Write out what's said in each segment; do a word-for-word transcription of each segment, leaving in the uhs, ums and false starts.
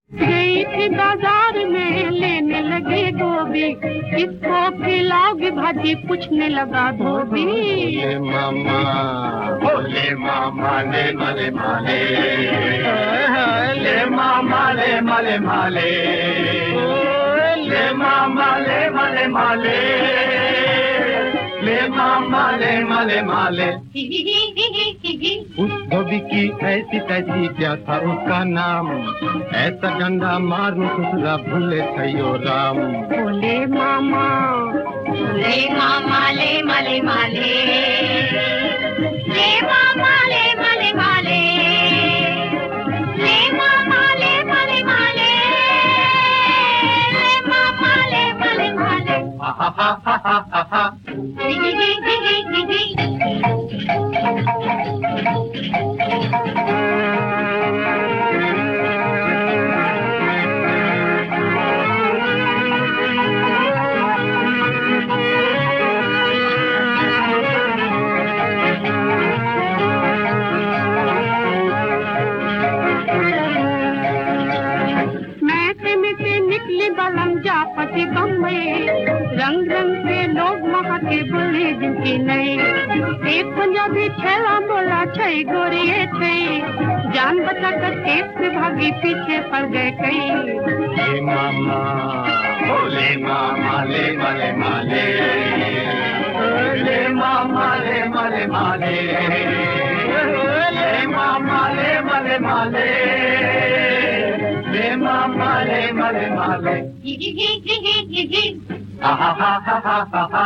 गई थी बाजार में लेने लगे गोभी, किसको खिलाओगे भाजी पूछने लगा धोबी। ले मामा बोले मामा ले मले माले, ले मामा ले मले माले, ले मामा ले मले माले, ले मामा ले मले माले। उस धोबी की ऐसी तैसी क्या था उसका नाम, ऐसा डंडा मारूं ससुरा भूले थयो राम। बोले मामा ले मामा ले मले माले, ले मामा ले मले माले, ले मामा ले मले माले, ले मामा ले मले माले। हा हा हा हा हा हा। जापति बम्बई, रंग रंग के लोग वहाँ के बोले जिनकी नई। एक पंजाबी ठेला बोला छई गोरिये छई, जान बचा कर एक से भागी पीछे पड़ गए कई। ले मामा बोले मामा ले मले माले, ले मामा ले मले माले, ले मामा ले मले माले, ले मामा ले मले माले। हा हा हा हा हा हा हा।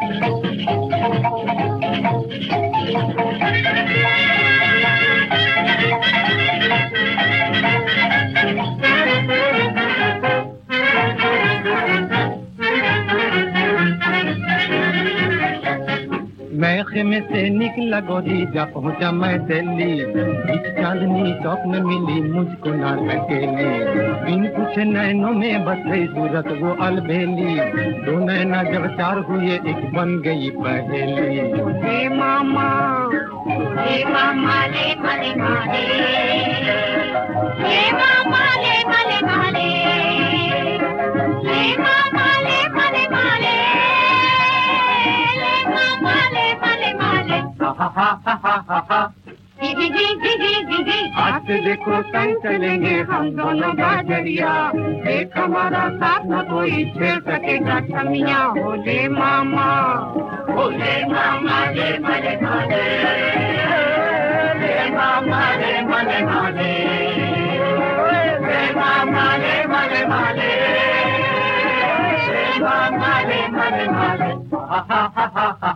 मैं खेमे से निकला गोरी जा पहुंचा मैं दिल्ली, इस चांदनी चौक में मिली मुझको नार अकेली। बिन कुछ नैनों में बस गई सूरत वो अलबेली, दो नैना जब चार हुए एक बन गई पहेली। हे मामा हे मामा ले मले माले, हे मामा ले मले माले, हे मामा ले मले माले, ले मामा ले मले माले। हा हा हा हा हा हा। आज से देखो संग चलेंगे हम दोनों बाजरिया, एक हमारा साथ न कोई छेड़ सकेगा छमिया। बोले मामा बोले मामा ले मले माले, ले मामा ले मले माले, ले मामा ले मले माले, ले मामा ले मले माले। हा हा हा हा हा।